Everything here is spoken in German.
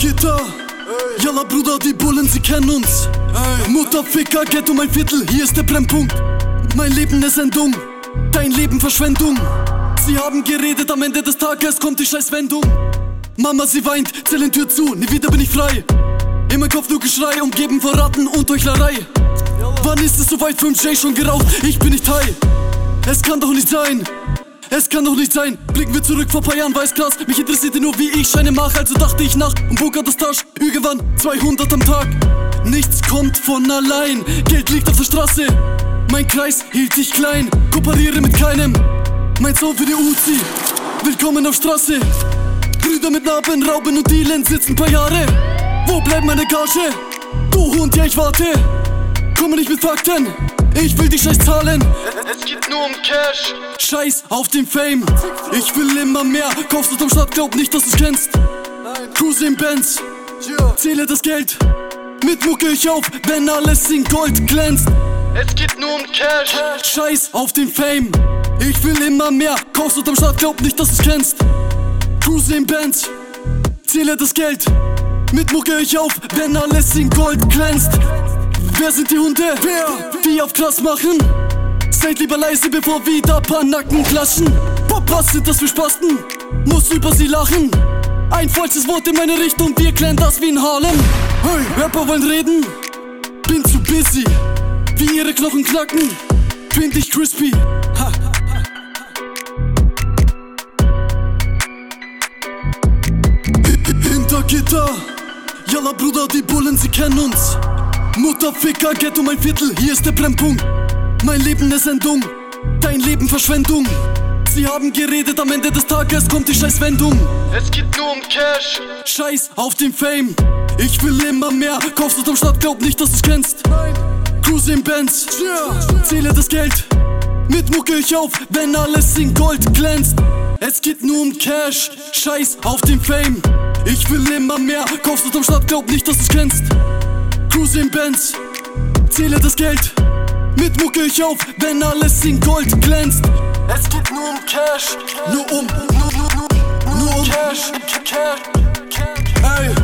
Gitter. Yalla Bruder, die Bullen, sie kennen uns. Mutterficker, Ghetto, mein Viertel, hier ist der Brennpunkt. Mein Leben eine Sendung, dein Leben Verschwendung. Sie haben geredet, am Ende des Tages kommt die Scheißwendung. Mama, sie weint, Zellentür zu, nie wieder bin ich frei. In meinem Kopf nur Geschrei, umgeben von Ratten und Heuchlerei. Wann ist es soweit, 5J schon geraucht, ich bin nicht high. Es kann doch nicht sein, es kann doch nicht sein. Blicken wir zurück vor paar Jahren, Weißglas. Mich interessierte nur, wie ich Scheine mache. Also dachte ich nach und bog an das Tasch. Irgendwann 200 am Tag. Nichts kommt von allein, Geld liegt auf der Straße. Mein Kreis hielt sich klein, kooperiere mit keinem. Mein Sohn für die Uzi, willkommen auf Straße. Brüder mit Narben, Rauben und Dealen sitzen paar Jahre. Wo bleibt meine Gage? Du Hund, ja ich warte. Komme nicht mit Fakten, ich will die Scheiß zahlen. Es geht nur um Cash. Scheiß auf den Fame, ich will immer mehr. Kaufst du am Start, glaub nicht, dass du's kennst. Cruise in Benz, zähle das Geld. Mit Mucke ich auf, wenn alles in Gold glänzt. Es geht nur um Cash. Scheiß auf den Fame, ich will immer mehr. Kaufst du am Start, glaub nicht, dass du's kennst. Cruise in Benz, zähle das Geld. Mit Mucke ich auf, wenn alles in Gold glänzt. Wer sind die Hunde, die auf krass machen? Seid lieber leise, bevor wieder paar Nacken klatschen. Was sind das für Spasten? Muss über sie lachen. Ein falsches Wort in meine Richtung, wir klären das wie in Harlem. Hey, Rapper wollen reden, bin zu busy. Wie ihre Knochen knacken, find ich crispy. Ha. Hinter Gitter, Yalla Bruder, die Bullen, sie kennen uns. Mutterficker, Ghetto, mein Viertel, hier ist der Brennpunkt. Mein Leben eine Sendung, dein Leben Verschwendung. Sie haben geredet, am Ende des Tages kommt die Scheißwendung. Es geht nur um Cash. Scheiß auf den Fame, ich will immer mehr. Kaufst du am Start, glaub nicht, dass du's kennst. Cruise in Benz, zähle das Geld. Mit Mucke ich auf, wenn alles in Gold glänzt. Es geht nur um Cash, scheiß auf den Fame. Ich will immer mehr, kaufst du am Start, glaub nicht, dass du's kennst. Cruise in Benz, zähle das Geld. Mit Mucke ich auf, wenn alles in Gold glänzt. Es geht nur um Cash. Nur um Cash. Ey.